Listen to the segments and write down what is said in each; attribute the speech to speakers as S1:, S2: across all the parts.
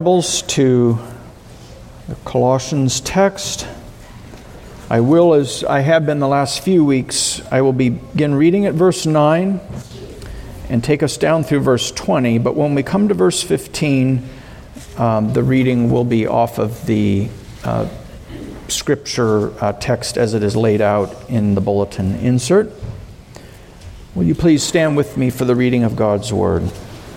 S1: Bibles to the Colossians text. I will, as I have been the last few weeks, I will begin reading at verse 9 and take us down through verse 20. But when we come to verse 15, the reading will be off of the scripture text as it is laid out in the bulletin insert. Will you please stand with me for the reading of God's Word?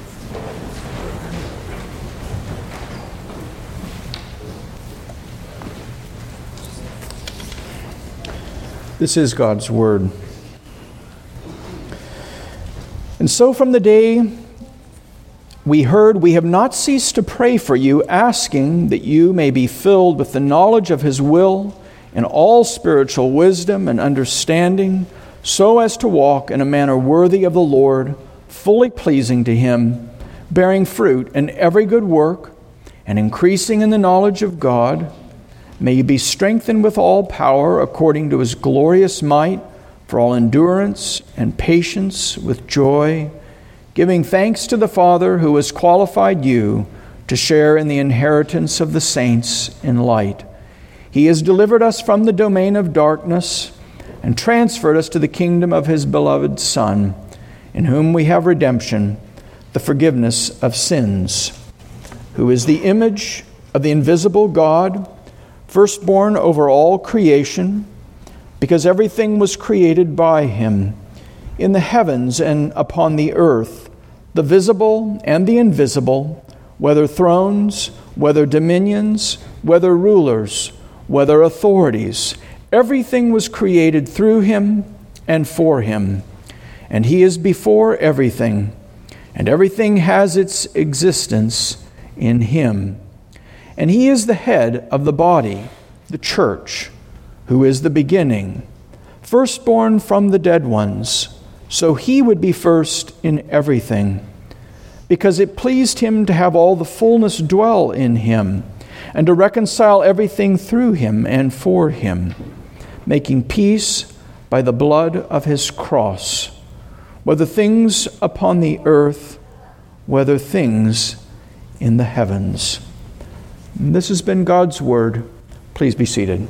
S1: This is God's Word. And so from the day we heard, we have not ceased to pray for you, asking that you may be filled with the knowledge of His will and all spiritual wisdom and understanding, so as to walk in a manner worthy of the Lord, fully pleasing to Him, bearing fruit in every good work and increasing in the knowledge of God. May you be strengthened with all power according to His glorious might, for all endurance and patience with joy, giving thanks to the Father who has qualified you to share in the inheritance of the saints in light. He has delivered us from the domain of darkness and transferred us to the kingdom of His beloved Son, in whom we have redemption, the forgiveness of sins, who is the image of the invisible God, firstborn over all creation, because everything was created by Him, in the heavens and upon the earth, the visible and the invisible, whether thrones, whether dominions, whether rulers, whether authorities. Everything was created through Him and for Him, and He is before everything, and everything has its existence in Him. And He is the head of the body, the church, who is the beginning, firstborn from the dead ones, so He would be first in everything, because it pleased Him to have all the fullness dwell in Him, and to reconcile everything through Him and for Him, making peace by the blood of His cross, whether things upon the earth, whether things in the heavens. This has been God's Word. Please be seated.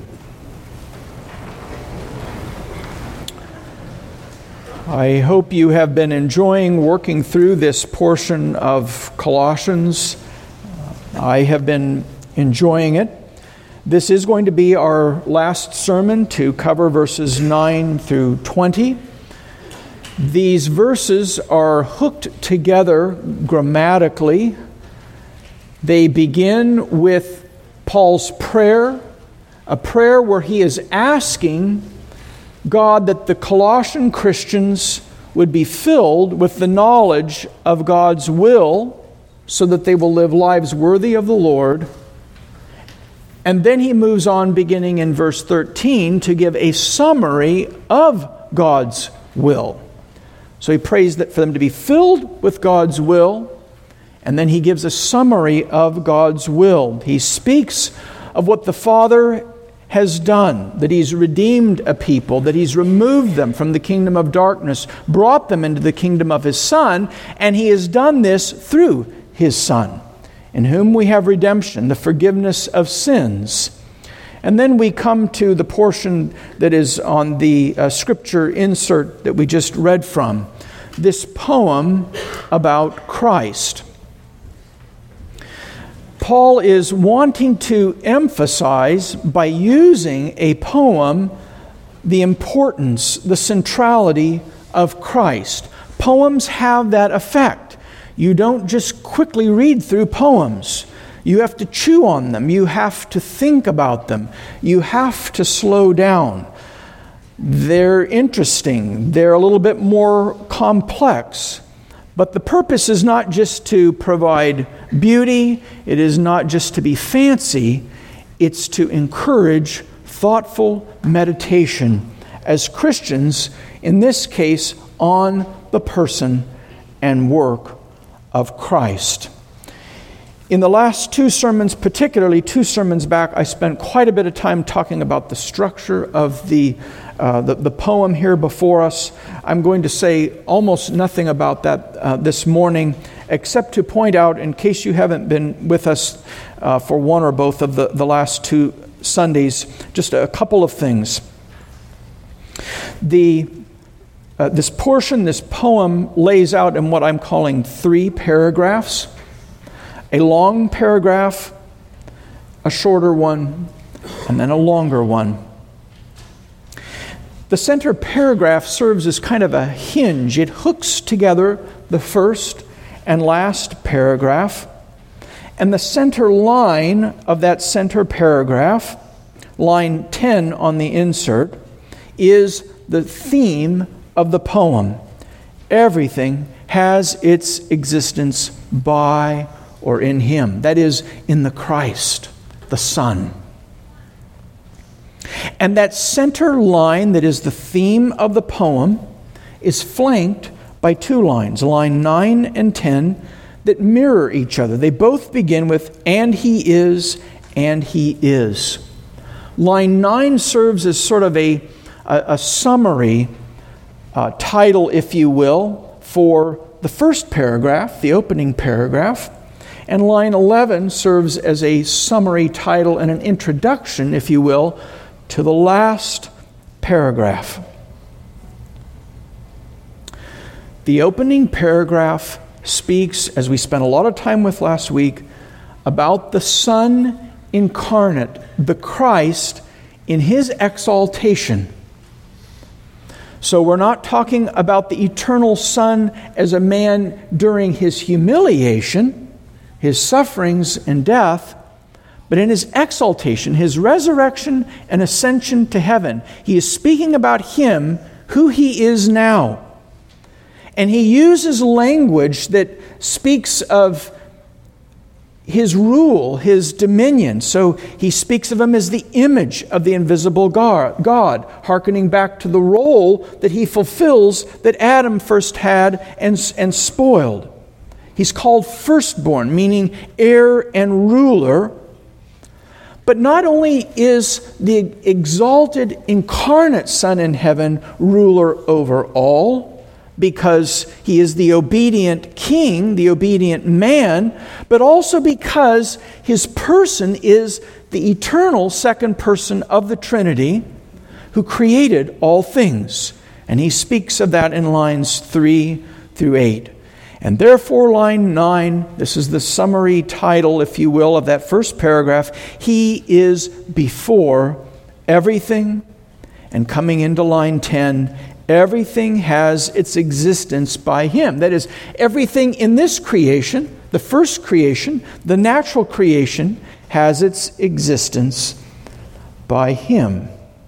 S1: I hope you have been enjoying working through this portion of Colossians. I have been enjoying it. This is going to be our last sermon to cover verses 9 through 20. These verses are hooked together grammatically. They begin with Paul's prayer, a prayer where he is asking God that the Colossian Christians would be filled with the knowledge of God's will so that they will live lives worthy of the Lord. And then he moves on, beginning in verse 13, to give a summary of God's will. So he prays that for them to be filled with God's will. And then he gives a summary of God's will. He speaks of what the Father has done, that He's redeemed a people, that He's removed them from the kingdom of darkness, brought them into the kingdom of His Son, and He has done this through His Son, in whom we have redemption, the forgiveness of sins. And then we come to the portion that is on the scripture insert that we just read from, this poem about Christ. Paul is wanting to emphasize, by using a poem, the importance, the centrality of Christ. Poems have that effect. You don't just quickly read through poems. You have to chew on them. You have to think about them. You have to slow down. They're interesting. They're a little bit more complex. But the purpose is not just to provide beauty. It is not just to be fancy. It's to encourage thoughtful meditation as Christians, in this case, on the person and work of Christ. In the last two sermons, particularly 2 sermons back, I spent quite a bit of time talking about the structure of the poem here before us. I'm going to say almost nothing about that this morning, except to point out, in case you haven't been with us for one or both of the last 2 Sundays, just a couple of things. This poem lays out in what I'm calling 3 paragraphs. A long paragraph, a shorter one, and then a longer one. The center paragraph serves as kind of a hinge. It hooks together the first and last paragraph. And the center line of that center paragraph, line 10 on the insert, is the theme of the poem. Everything has its existence by or in Him. That is, in the Christ, the Son. And that center line that is the theme of the poem is flanked by 2 lines, line 9 and 10, that mirror each other. They both begin with, and He is, and He is. Line 9 serves as sort of a summary title, if you will, for the first paragraph, the opening paragraph. And line 11 serves as a summary title and an introduction, if you will, to the last paragraph. The opening paragraph speaks, as we spent a lot of time with last week, about the Son incarnate, the Christ, in His exaltation. So we're not talking about the eternal Son as a man during His humiliation, His sufferings and death, but in His exaltation, His resurrection and ascension to heaven. He is speaking about Him, who He is now. And He uses language that speaks of His rule, His dominion. So He speaks of Him as the image of the invisible God, hearkening back to the role that He fulfills that Adam first had and spoiled. He's called firstborn, meaning heir and ruler. But not only is the exalted incarnate Son in heaven ruler over all, because He is the obedient king, the obedient man, but also because His person is the eternal second person of the Trinity who created all things. And He speaks of that in lines 3 through 8. And therefore, line 9, this is the summary title, if you will, of that first paragraph. He is before everything. And coming into line 10, everything has its existence by Him. That is, everything in this creation, the first creation, the natural creation, has its existence by Him.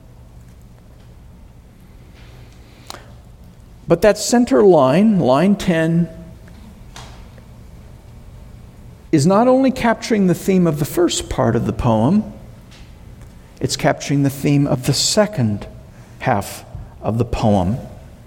S1: But that center line, line 10, is not only capturing the theme of the first part of the poem, it's capturing the theme of the second half of the poem.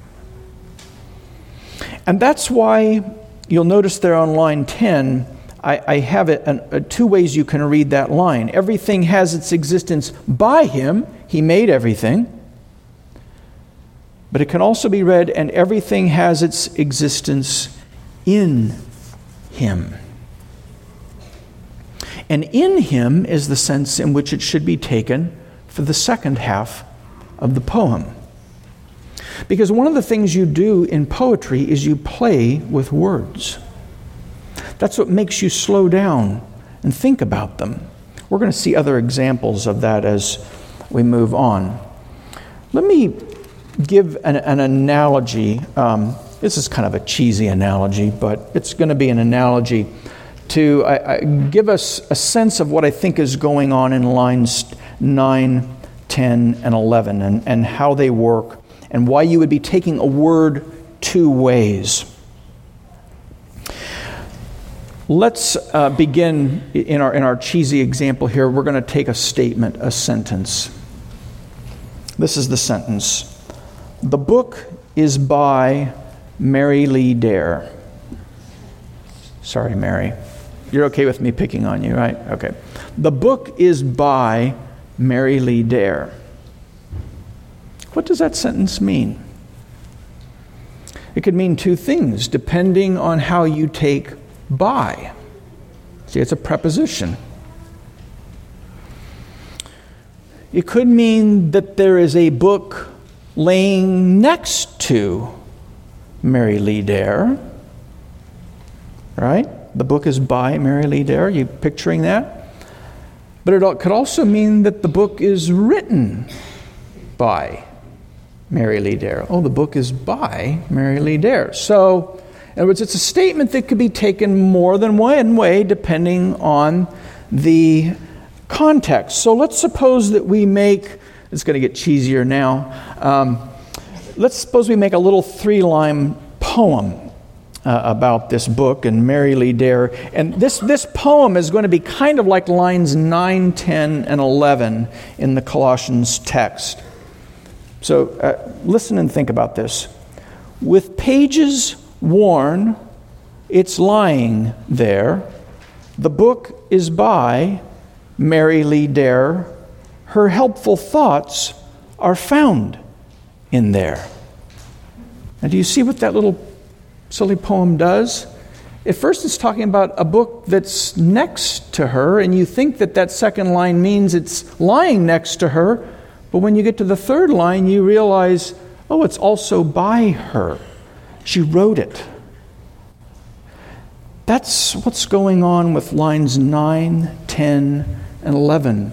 S1: And that's why you'll notice there on line 10, I have it 2 ways you can read that line. Everything has its existence by Him. He made everything. But it can also be read, and everything has its existence in Him. And in Him is the sense in which it should be taken for the second half of the poem. Because one of the things you do in poetry is you play with words. That's what makes you slow down and think about them. We're going to see other examples of that as we move on. Let me give an analogy. This is kind of a cheesy analogy, but it's going to be an analogy to give us a sense of what I think is going on in lines 9, 10, and 11, and how they work, and why you would be taking a word 2 ways. Let's begin in our cheesy example here. We're going to take a statement, a sentence. This is the sentence. The book is by Mary Lee Dare. Sorry, Mary. You're okay with me picking on you, right? Okay. The book is by Mary Lee Dare. What does that sentence mean? It could mean two things, depending on how you take by. See, it's a preposition. It could mean that there is a book laying next to Mary Lee Dare, right? The book is by Mary Lee Dare. Are you picturing that? But it could also mean that the book is written by Mary Lee Dare. Oh, the book is by Mary Lee Dare. So, in other words, it's a statement that could be taken more than one way depending on the context. So let's suppose that we make, it's going to get cheesier now, let's suppose we make a little 3-line poem about this book and Mary Lee Dare. And this poem is going to be kind of like lines 9, 10, and 11 in the Colossians text. So listen and think about this. With pages worn, it's lying there. The book is by Mary Lee Dare. Her helpful thoughts are found in there. Now, do you see what that little silly poem does? At first, it's talking about a book that's next to her, and you think that second line means it's lying next to her. But when you get to the third line, you realize, oh, it's also by her. She wrote it. That's what's going on with lines 9, 10, and 11.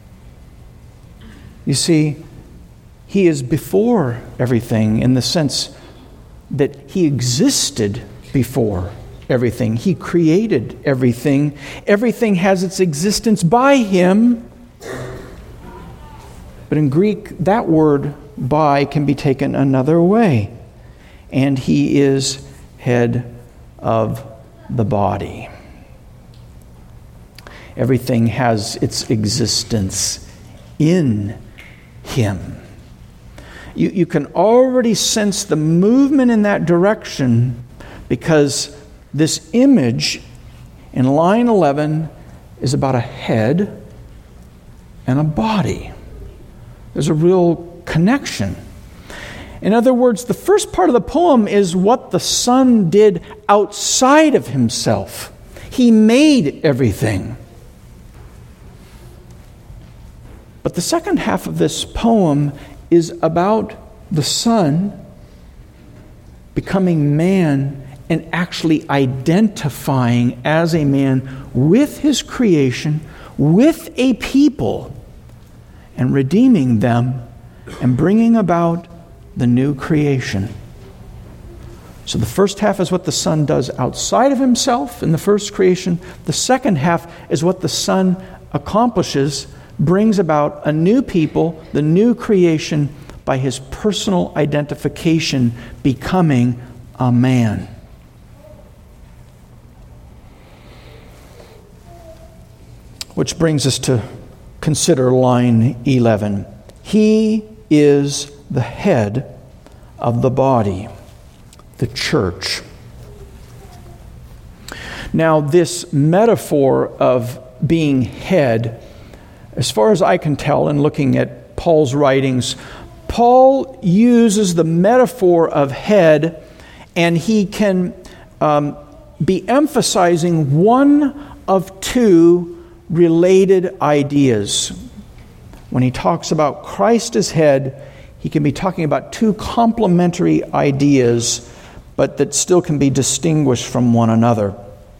S1: You see, he is before everything in the sense that he existed before everything. He created everything. Everything has its existence by him. But in Greek, that word by can be taken another way. And he is head of the body. Everything has its existence in him. You can already sense the movement in that direction because this image in line 11 is about a head and a body. There's a real connection. In other words, the first part of the poem is what the Son did outside of himself. He made everything. But the second half of this poem is about the Son becoming man and actually identifying as a man with his creation, with a people, and redeeming them and bringing about the new creation. So the first half is what the Son does outside of himself in the first creation. The second half is what the Son accomplishes, brings about a new people, the new creation, by his personal identification, becoming a man. Which brings us to consider line 11. He is the head of the body, the church. Now, this metaphor of being head, as far as I can tell in looking at Paul's writings, Paul uses the metaphor of head, and he can be emphasizing one of two related ideas. When he talks about Christ as head, he can be talking about two complementary ideas, but that still can be distinguished from one another.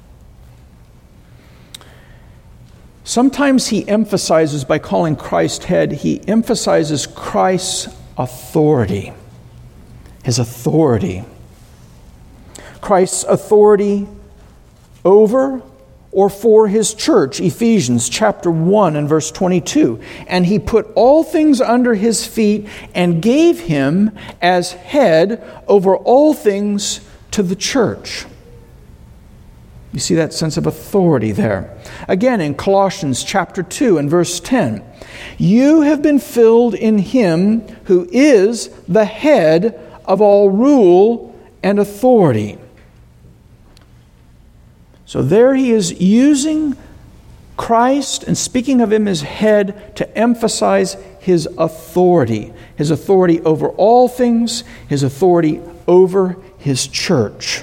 S1: Sometimes he emphasizes, by calling Christ head, he emphasizes Christ's authority, his authority. Christ's authority over or for his church, Ephesians chapter 1 and verse 22. And he put all things under his feet and gave him as head over all things to the church. You see that sense of authority there. Again, in Colossians chapter 2 and verse 10, you have been filled in him who is the head of all rule and authority. So there he is using Christ and speaking of him as head to emphasize his authority over all things, his authority over his church.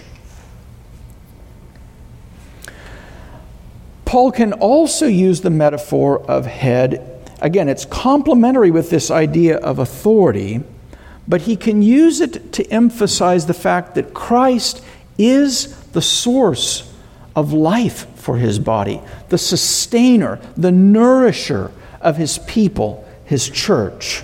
S1: Paul can also use the metaphor of head. Again, it's complementary with this idea of authority, but he can use it to emphasize the fact that Christ is the source of life for his body, the sustainer, the nourisher of his people, his church.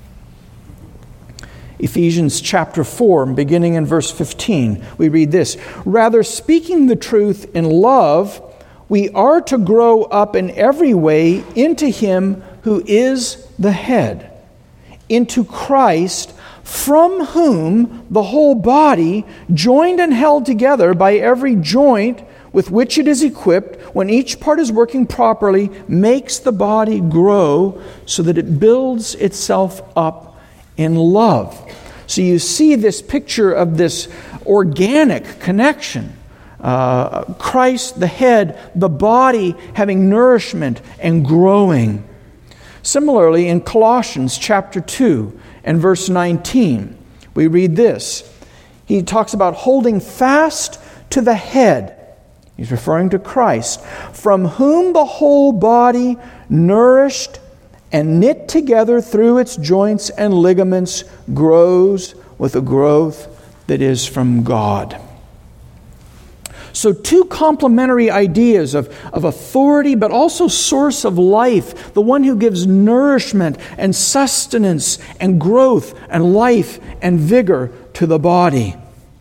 S1: Ephesians chapter 4, beginning in verse 15, we read this: "Rather, speaking the truth in love, we are to grow up in every way into him who is the head, into Christ, from whom the whole body, joined and held together by every joint with which it is equipped, when each part is working properly, makes the body grow so that it builds itself up in love." So you see this picture of this organic connection. Christ, the head, the body having nourishment and growing. Similarly, in Colossians chapter 2 and verse 19, we read this. He talks about holding fast to the head. He's referring to Christ, "from whom the whole body, nourished and knit together through its joints and ligaments, grows with a growth that is from God." So two complementary ideas of authority, but also source of life, the one who gives nourishment and sustenance and growth and life and vigor to the body.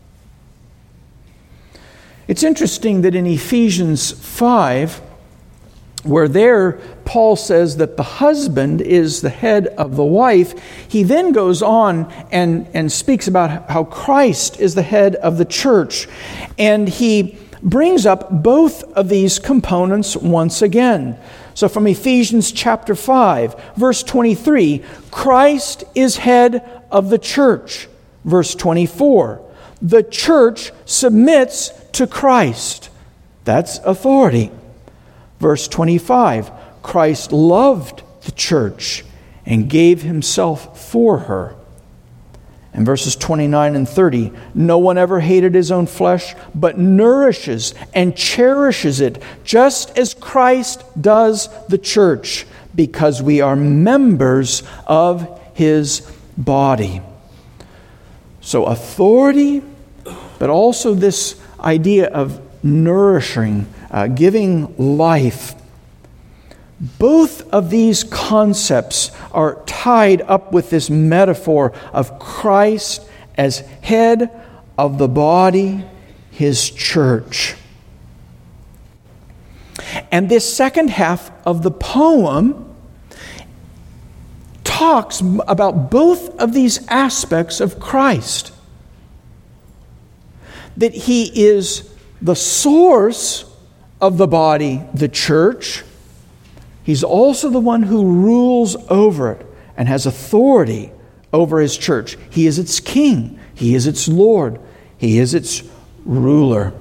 S1: It's interesting that in Ephesians 5, where there Paul says that the husband is the head of the wife, he then goes on and speaks about how Christ is the head of the church. And he brings up both of these components once again. So from Ephesians chapter 5, verse 23, Christ is head of the church. Verse 24, the church submits to Christ. That's authority. Verse 25, Christ loved the church and gave himself for her. And verses 29 and 30, no one ever hated his own flesh, but nourishes and cherishes it, just as Christ does the church, because we are members of his body. So authority, but also this idea of nourishing, giving life. Both of these concepts are tied up with this metaphor of Christ as head of the body, his church. And this second half of the poem talks about both of these aspects of Christ. That he is the source of the body, the church. He's also the one who rules over it and has authority over his church. He is its king. He is its Lord. He is its ruler.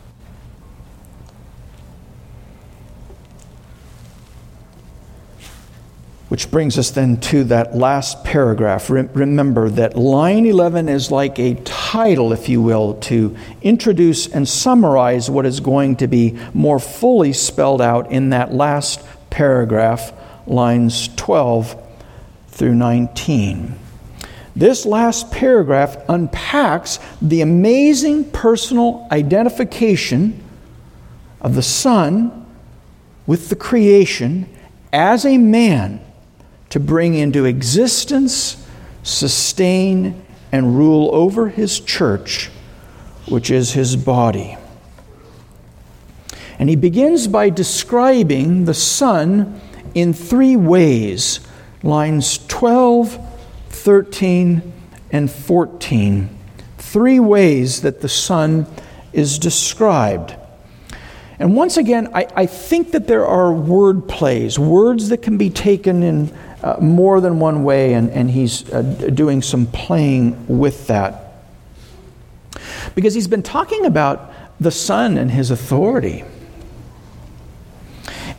S1: Which brings us then to that last paragraph. Remember that line 11 is like a title, if you will, to introduce and summarize what is going to be more fully spelled out in that last paragraph, lines 12 through 19. This last paragraph unpacks the amazing personal identification of the Son with the creation as a man, to bring into existence, sustain, and rule over his church, which is his body. And he begins by describing the Son in three ways, lines 12, 13, and 14. Three ways that the Son is described. And once again, I think that there are word plays, words that can be taken in more than one way, and he's doing some playing with that. Because he's been talking about the Son and his authority.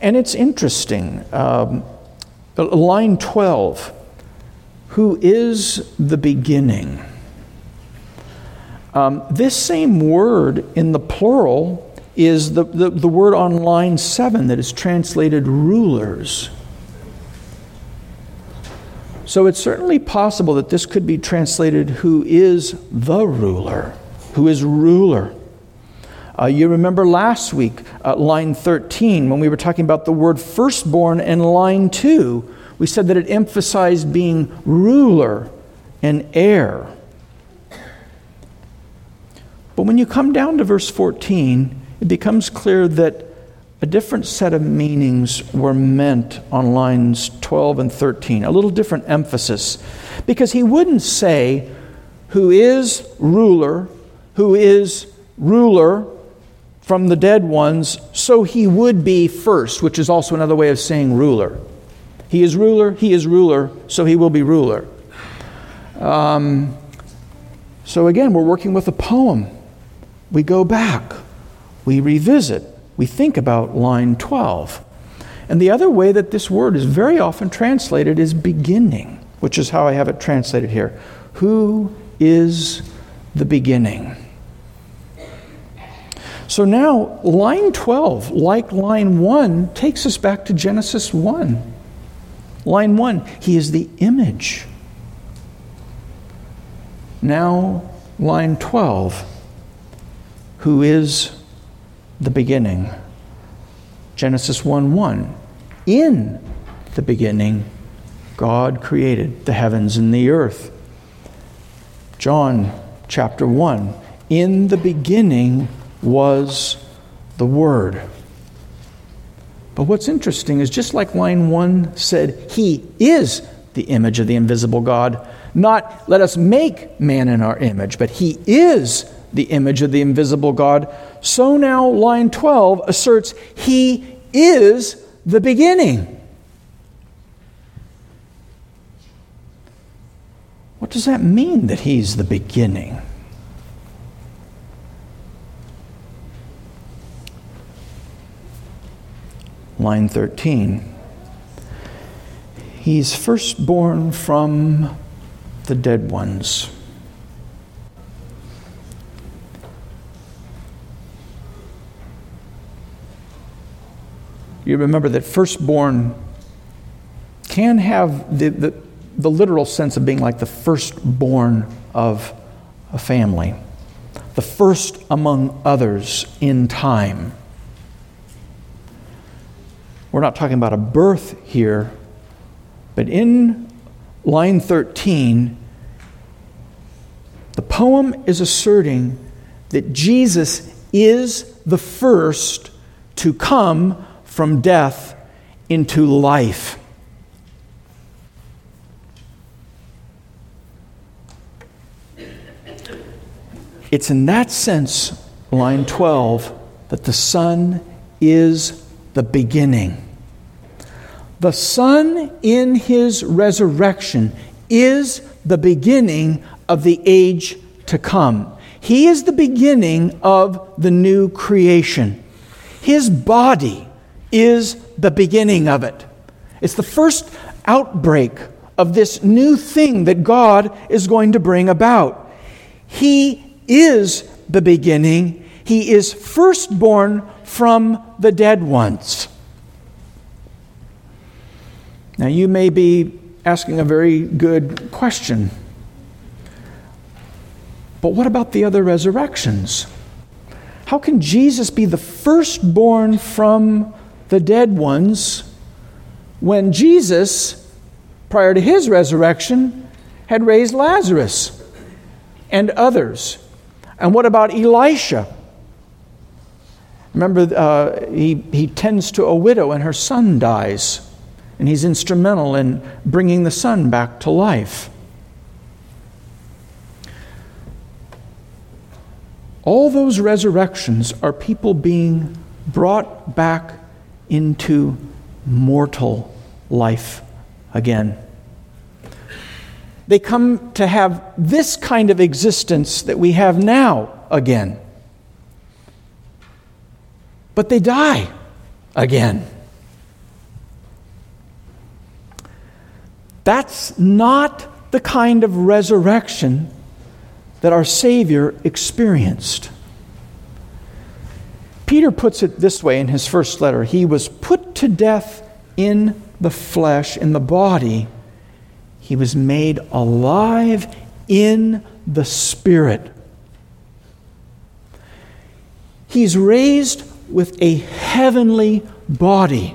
S1: And it's interesting. Line 12, who is the beginning? This same word in the plural is the word on line 7 that is translated rulers. So it's certainly possible that this could be translated who is the ruler, who is ruler. You remember last week, line 13, when we were talking about the word firstborn, and line 2, we said that it emphasized being ruler and heir. But when you come down to verse 14, it becomes clear that a different set of meanings were meant on lines 12 and 13, a little different emphasis. Because he wouldn't say, who is ruler from the dead ones, so he would be first, which is also another way of saying ruler. He is ruler, so he will be ruler. So again, we're working with a poem. We go back, we revisit, we think about line 12. And the other way that this word is very often translated is beginning, which is how I have it translated here. Who is the beginning? So now, line 12, like line 1, takes us back to Genesis 1. Line 1, he is the image. Now, line 12, who is the beginning? Genesis 1:1. In the beginning, God created the heavens and the earth. John chapter 1. In the beginning was the Word. But what's interesting is just like line 1 said, he is the image of the invisible God. Not let us make man in our image, but he is the image of the invisible God. So now line 12 asserts he is the beginning. What does that mean, that he's the beginning? Line 13. He's firstborn from the dead ones. You remember that firstborn can have the literal sense of being like the firstborn of a family, the first among others in time. We're not talking about a birth here, but in line 13, the poem is asserting that Jesus is the first to come from death into life. It's in that sense, line 12, that the Son is the beginning. The Son in his resurrection is the beginning of the age to come. He is the beginning of the new creation. His body is the beginning of it. It's the first outbreak of this new thing that God is going to bring about. He is the beginning. He is firstborn from the dead ones. Now you may be asking a very good question. But what about the other resurrections? How can Jesus be the firstborn from the dead ones when Jesus, prior to his resurrection, had raised Lazarus and others? And what about Elisha? Remember, he tends to a widow and her son dies. And he's instrumental in bringing the son back to life. All those resurrections are people being brought back into mortal life again. They come to have this kind of existence that we have now again. But they die again. that's not the kind of resurrection that our Savior experienced. Peter puts it this way in his first letter. He was put to death in the flesh, in the body. He was made alive in the Spirit. He's raised with a heavenly body.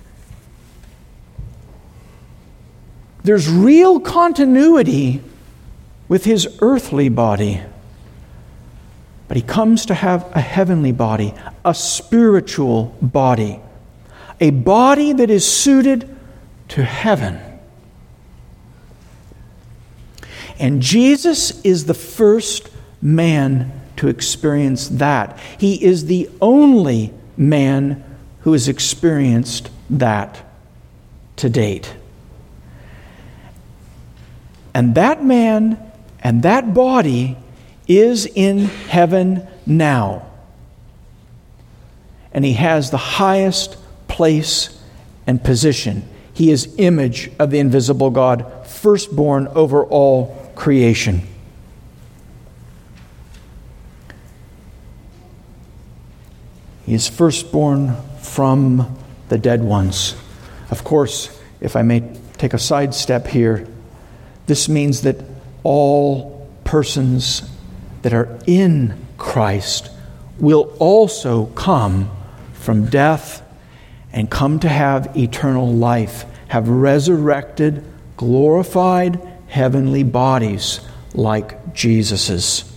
S1: There's real continuity with his earthly body. But he comes to have a heavenly body, a spiritual body, a body that is suited to heaven. And Jesus is the first man to experience that. He is the only man who has experienced that to date. And that man and that body is in heaven now. And he has the highest place and position. He is image of the invisible God, firstborn over all creation. He is firstborn from the dead ones. Of course, if I may take a sidestep here, this means that all persons that are in Christ will also come from death and come to have eternal life, have resurrected, glorified, heavenly bodies like Jesus's.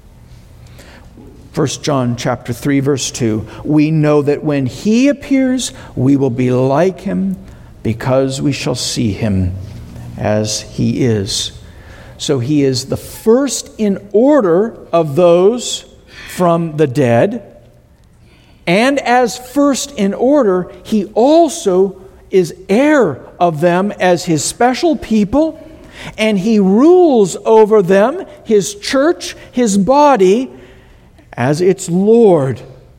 S1: 1 John chapter 3, verse 2, we know that when He appears, we will be like Him because we shall see Him as He is. So He is the first in order of those from the dead. And as first in order, He also is heir of them as His special people. And He rules over them, His church, His body, as its Lord.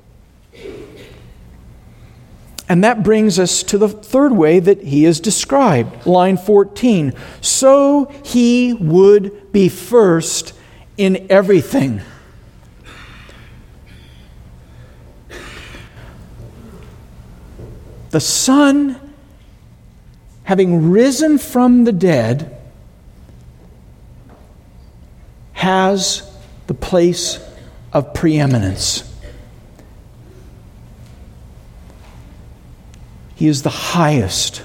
S1: And that brings us to the third way that He is described. Line 14. So He would be first in everything. The Son, having risen from the dead, has the place of preeminence. He is the highest.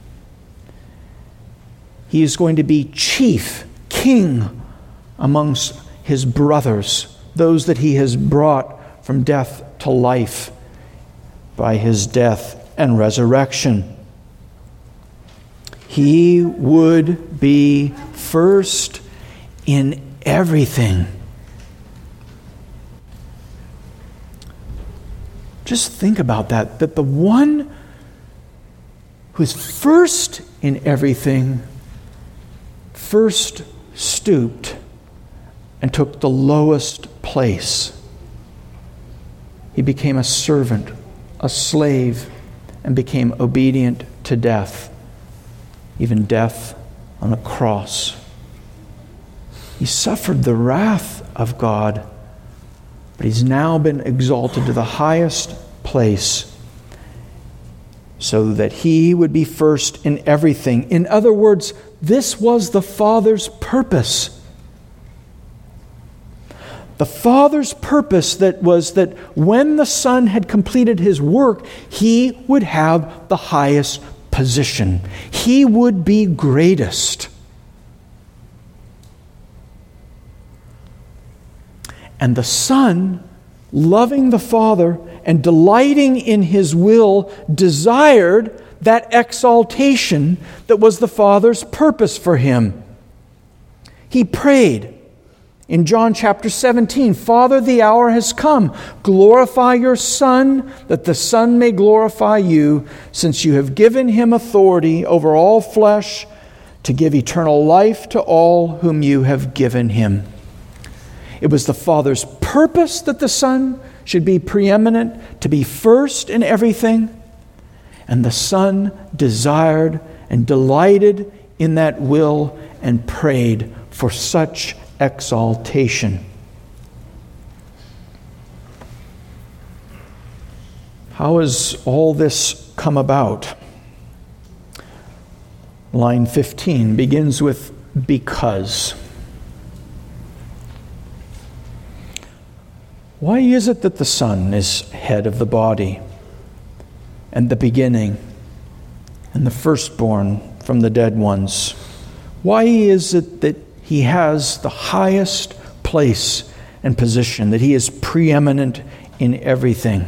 S1: He is going to be chief, king amongst His brothers, those that He has brought from death to life by His death and resurrection. He would be first in everything. Just think about that the one who's first in everything first stooped and took the lowest place. He became a servant, a slave, and became obedient to death, even death on a cross. He suffered the wrath of God, but He's now been exalted to the highest place so that He would be first in everything. In other words, this was the Father's purpose. The Father's purpose was that when the Son had completed His work, He would have the highest position. He would be greatest. And the Son, loving the Father and delighting in His will, desired that exaltation that was the Father's purpose for Him. He prayed in John chapter 17, Father, the hour has come. Glorify your Son, that the Son may glorify you, since you have given Him authority over all flesh to give eternal life to all whom you have given Him. It was the Father's purpose that the Son should be preeminent, to be first in everything. And the Son desired and delighted in that will and prayed for such exaltation. How has all this come about? Line 15 begins with because. Why is it that the Son is head of the body, and the beginning, and the firstborn from the dead ones? Why is it that He has the highest place and position, that He is preeminent in everything?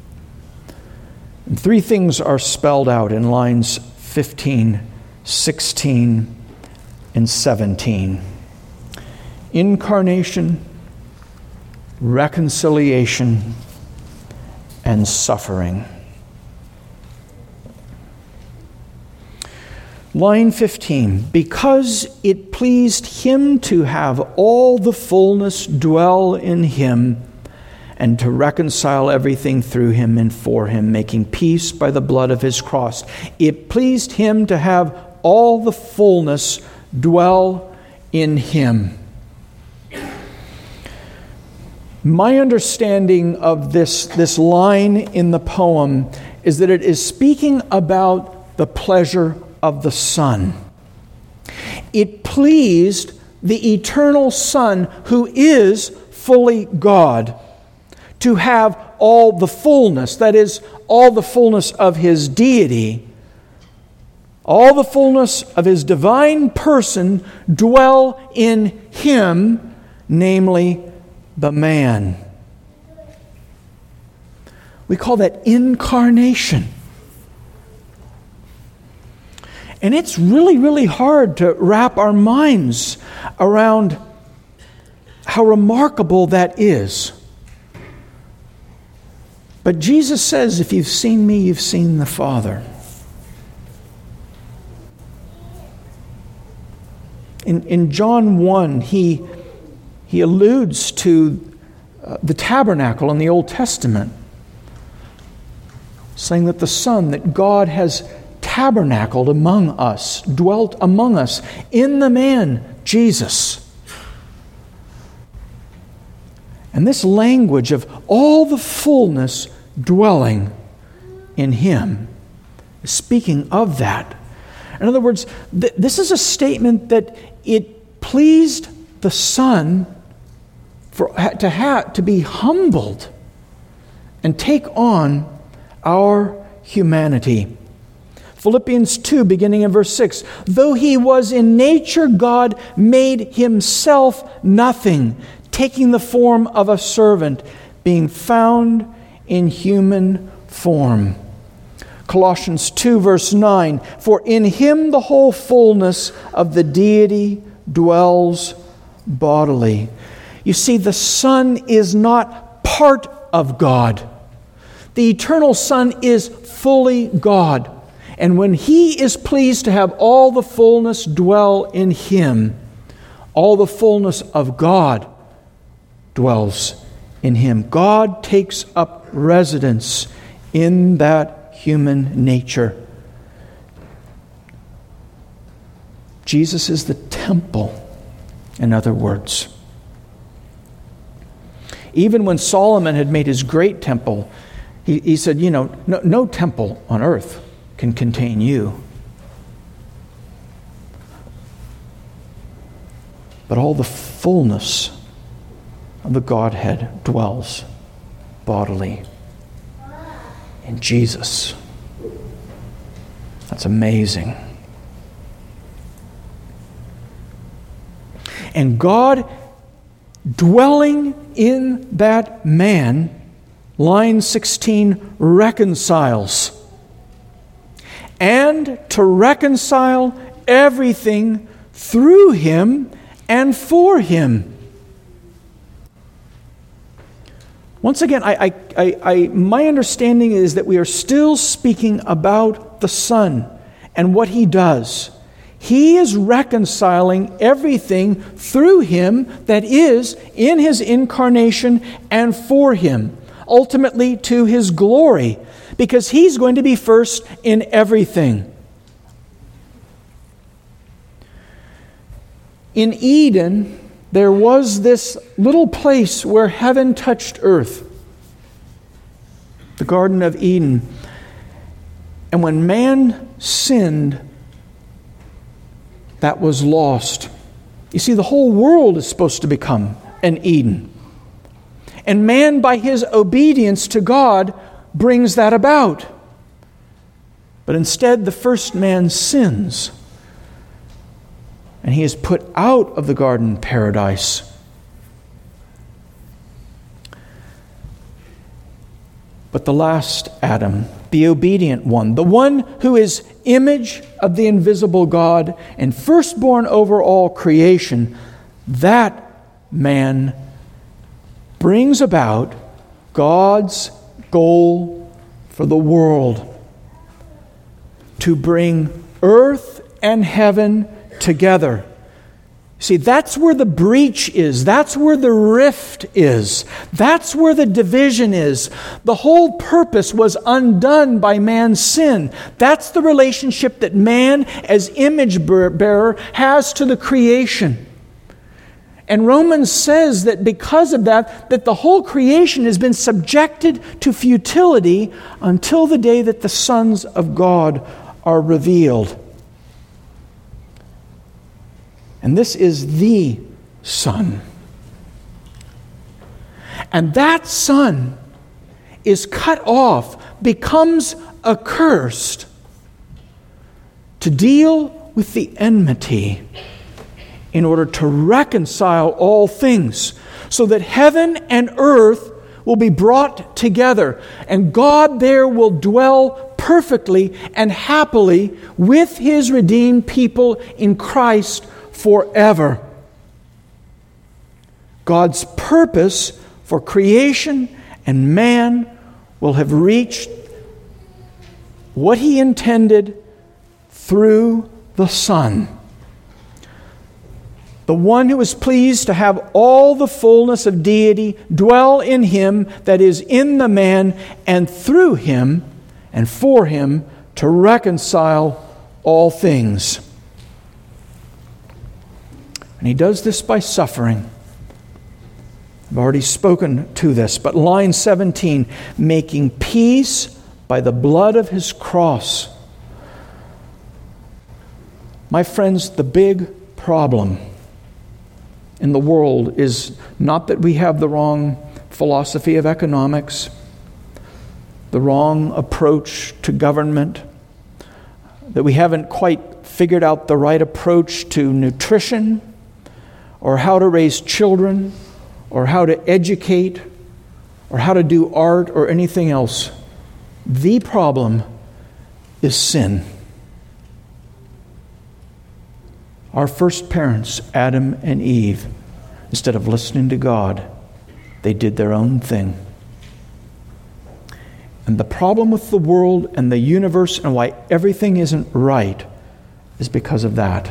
S1: And three things are spelled out in lines 15, 16, and 17. Incarnation, reconciliation, and suffering. Line 15, because it pleased Him to have all the fullness dwell in Him, and to reconcile everything through Him and for Him, making peace by the blood of His cross. It pleased Him to have all the fullness dwell in Him. My understanding of this line in the poem is that it is speaking about the pleasure of the Son. It pleased the eternal Son, who is fully God, to have all the fullness, that is, all the fullness of His deity, all the fullness of His divine person dwell in Him, namely the man. We call that incarnation. And it's really, really hard to wrap our minds around how remarkable that is. But Jesus says, if you've seen me, you've seen the Father. In John 1, he alludes to the tabernacle in the Old Testament, saying that the Son, that God has tabernacled among us, dwelt among us in the man, Jesus. And this language of all the fullness dwelling in Him is speaking of that. In other words, this is a statement that it pleased the Son to be humbled and take on our humanity. Philippians 2, beginning in verse 6, though He was in nature God, made Himself nothing, taking the form of a servant, being found in human form. Colossians 2, verse 9, for in Him the whole fullness of the deity dwells bodily. You see, the Son is not part of God. The eternal Son is fully God. And when He is pleased to have all the fullness dwell in Him, all the fullness of God dwells in Him. God takes up residence in that human nature. Jesus is the temple, in other words. Even when Solomon had made his great temple, he said, no temple on earth can contain you. But all the fullness of the Godhead dwells bodily in Jesus. That's amazing. And God dwelling in that man, line 16, reconciles. And to reconcile everything through Him and for Him. Once again, my understanding is that we are still speaking about the Son and what He does. He is reconciling everything through Him, that is, in His incarnation and for Him, ultimately to His glory, because He's going to be first in everything. In Eden, there was this little place where heaven touched earth, the Garden of Eden. And when man sinned, that was lost. You see, the whole world is supposed to become an Eden. And man, by his obedience to God, brings that about. But instead, the first man sins, and he is put out of the garden paradise. But the last Adam, the obedient one, the one who is image of the invisible God and firstborn over all creation, that man brings about God's goal for the world: to bring earth and heaven together. See, that's where the breach is. That's where the rift is. That's where the division is. The whole purpose was undone by man's sin. That's the relationship that man, as image bearer, has to the creation. And Romans says that because of that the whole creation has been subjected to futility until the day that the sons of God are revealed. And this is the Son. And that Son is cut off, becomes accursed, to deal with the enmity in order to reconcile all things, so that heaven and earth will be brought together, and God there will dwell perfectly and happily with His redeemed people in Christ forever. God's purpose for creation and man will have reached what He intended through the Son. The one who is pleased to have all the fullness of deity dwell in Him that is in the man, and through Him and for Him to reconcile all things. And He does this by suffering. I've already spoken to this, but line 17, making peace by the blood of His cross. My friends, the big problem in the world is not that we have the wrong philosophy of economics, the wrong approach to government, that we haven't quite figured out the right approach to nutrition, or how to raise children, or how to educate, or how to do art, or anything else. The problem is sin. Our first parents, Adam and Eve, instead of listening to God, they did their own thing. And the problem with the world and the universe and why everything isn't right is because of that.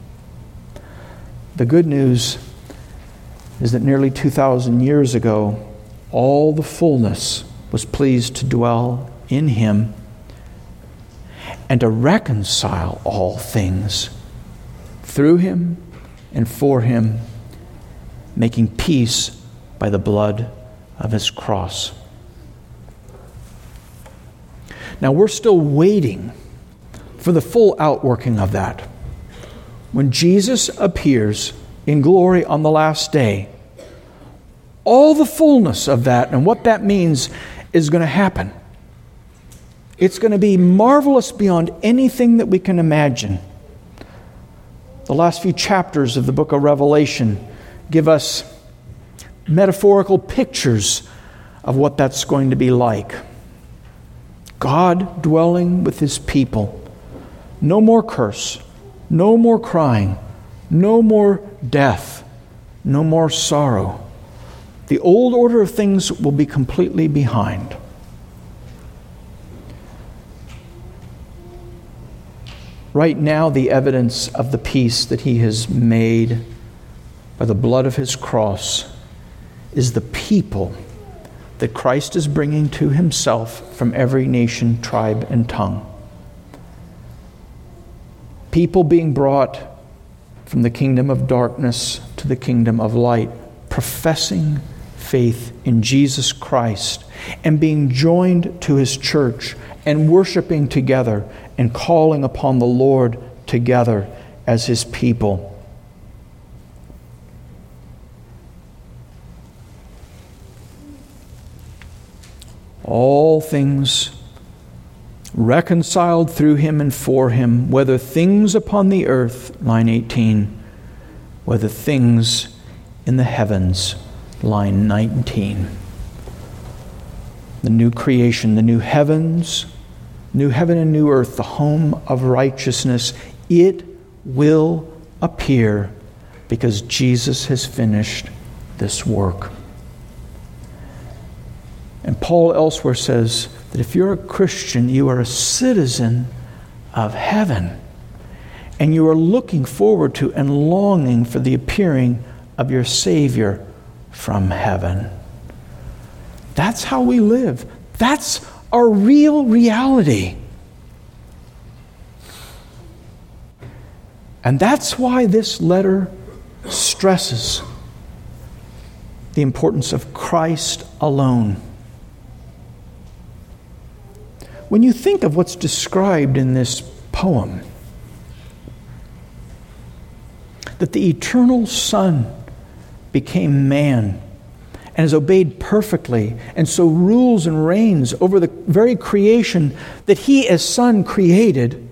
S1: The good news is that nearly 2,000 years ago, all the fullness was pleased to dwell in Him and to reconcile all things through Him and for Him, making peace by the blood of His cross. Now we're still waiting for the full outworking of that. When Jesus appears in glory on the last day, all the fullness of that and what that means is going to happen. It's going to be marvelous beyond anything that we can imagine. The last few chapters of the book of Revelation give us metaphorical pictures of what that's going to be like. God dwelling with His people. No more curse. No more crying. No more death. No more sorrow. The old order of things will be completely behind. Right now, the evidence of the peace that He has made by the blood of His cross is the people that Christ is bringing to Himself from every nation, tribe, and tongue. People being brought from the kingdom of darkness to the kingdom of light, professing faith in Jesus Christ and being joined to His church and worshiping together and calling upon the Lord together as His people. All things reconciled through Him and for Him, whether things upon the earth, line 18, whether things in the heavens, line 19. The new creation, the new heavens, new heaven and new earth, the home of righteousness, it will appear because Jesus has finished this work. And Paul elsewhere says that if you're a Christian, you are a citizen of heaven. And you are looking forward to and longing for the appearing of your Savior from heaven. That's how we live. That's our real reality. And that's why this letter stresses the importance of Christ alone. When you think of what's described in this poem, that the eternal Son became man and is obeyed perfectly and so rules and reigns over the very creation that He as Son created,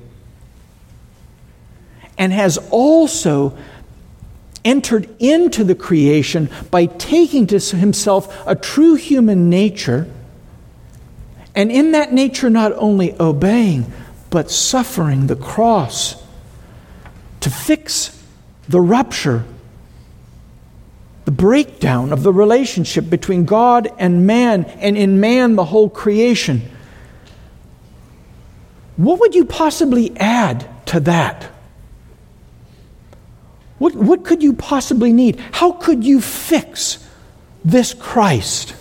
S1: and has also entered into the creation by taking to Himself a true human nature, and in that nature not only obeying, but suffering the cross to fix the rupture, the breakdown of the relationship between God and man, and in man the whole creation. What would you possibly add to that? What could you possibly need? How could you fix this Christ?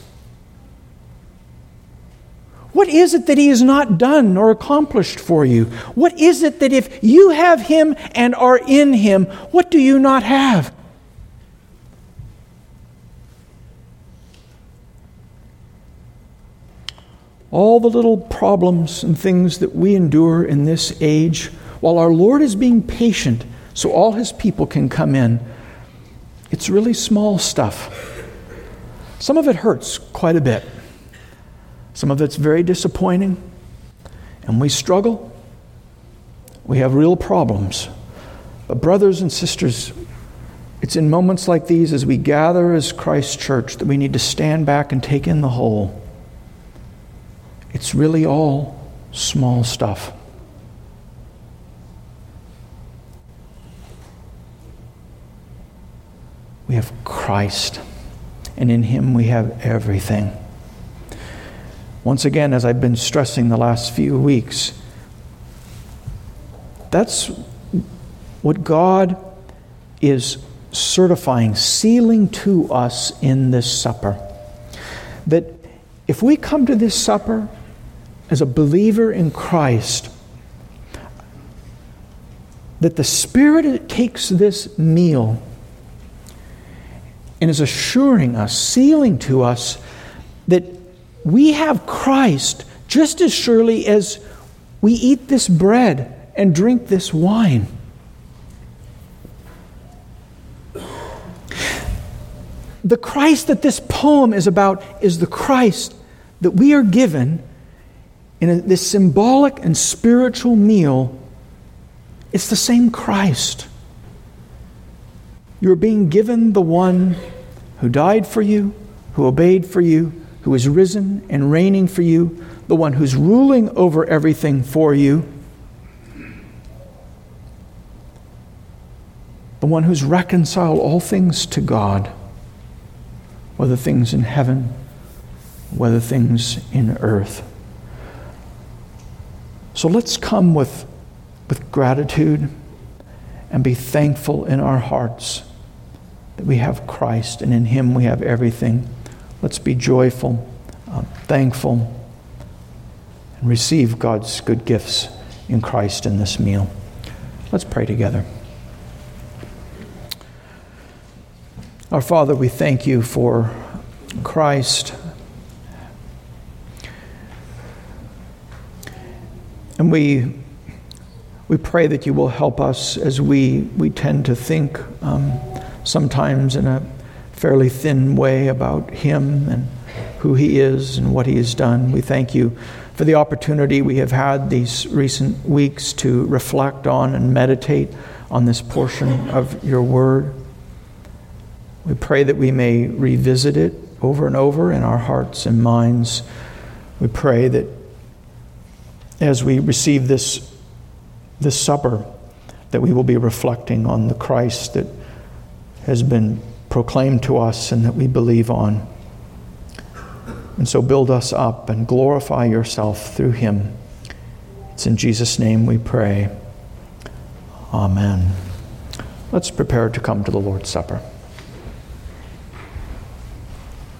S1: What is it that He has not done or accomplished for you? What is it that if you have Him and are in Him, what do you not have? All the little problems and things that we endure in this age, while our Lord is being patient so all His people can come in, it's really small stuff. Some of it hurts quite a bit. Some of it's very disappointing, and we struggle. We have real problems. But brothers and sisters, it's in moments like these, as we gather as Christ's church, that we need to stand back and take in the whole. It's really all small stuff. We have Christ, and in Him we have everything. Once again, as I've been stressing the last few weeks, that's what God is certifying, sealing to us in this supper. That if we come to this supper as a believer in Christ, that the Spirit takes this meal and is assuring us, sealing to us, that we have Christ just as surely as we eat this bread and drink this wine. The Christ that this poem is about is the Christ that we are given in this symbolic and spiritual meal. It's the same Christ. You're being given the one who died for you, who obeyed for you, who is risen and reigning for you, the one who's ruling over everything for you, the one who's reconciled all things to God, whether things in heaven, whether things in earth. So let's come with gratitude and be thankful in our hearts that we have Christ, and in Him we have everything. Let's be joyful, thankful, and receive God's good gifts in Christ in this meal. Let's pray together. Our Father, we thank you for Christ. And we pray that you will help us as we tend to think sometimes in a fairly thin way about him and who he is and what he has done. We thank you for the opportunity we have had these recent weeks to reflect on and meditate on this portion of your word. We pray that we may revisit it over and over in our hearts and minds. We pray that as we receive this supper, that we will be reflecting on the Christ that has been proclaimed to us and that we believe on. And so build us up and glorify yourself through him. It's in Jesus' name we pray. Amen. Let's prepare to come to the Lord's Supper.